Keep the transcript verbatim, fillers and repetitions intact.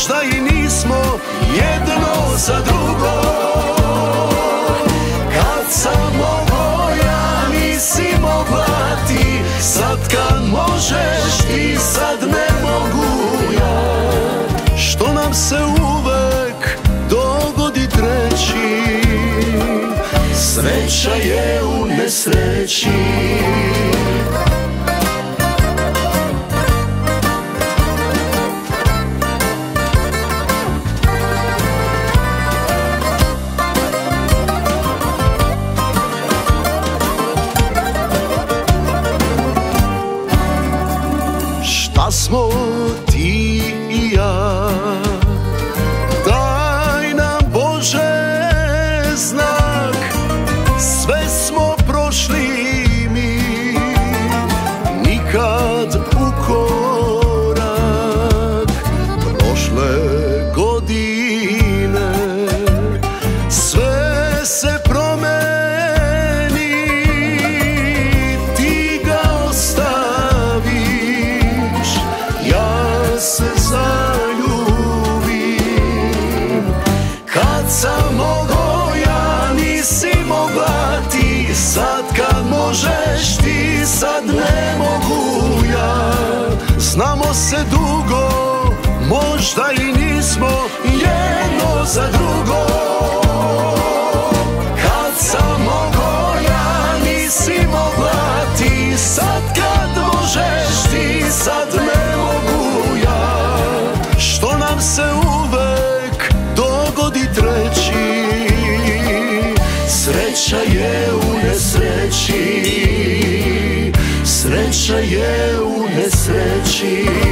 možda i nismo jedno za drugo. Kad sam mogao ja, nisi mogla ti, sad kad možeš ti, sad ne mogu ja. Što nam se uvek dogodi treći, sreća je u nesreći. Šta smo ti i ja, daj nam Bože znak, sve smo prošli mi, nikad u korak. Prošle godine sve se promeni, ti ga ostaviš, ja se zaljubim. Kad sam mogao ja, nisi mogla ti, sad kad možeš ti, sad ne mogu ja. Znamo se dugo, možda i nismo jedno za drugo. Kad sam mogao ja, nisi mogla ti, sad kad možeš ti, sad ne mogu ja. Što nam se uvek dogodi treći, sreća je u nesreći, sreća je u nesreći.